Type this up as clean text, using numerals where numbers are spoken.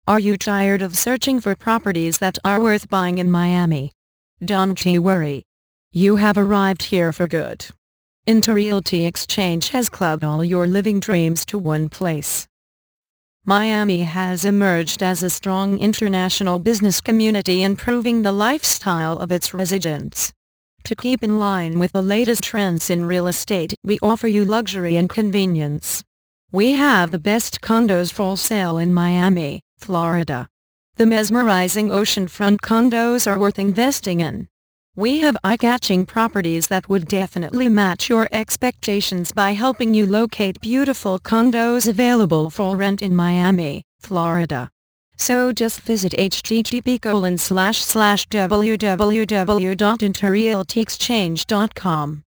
Are you tired of searching for properties that are worth buying in Miami? Don't you worry. You have arrived here for good. InterRealty Exchange has clubbed all your living dreams to one place. Miami has emerged as a strong international business community, improving the lifestyle of its residents. To keep in line with the latest trends in real estate, we offer you luxury and convenience. We have the best condos for sale in Miami, Florida. The mesmerizing oceanfront condos are worth investing in. We have eye-catching properties that would definitely match your expectations by helping you locate beautiful condos available for rent in Miami, Florida. So just visit http://www.interrealtyexchange.com.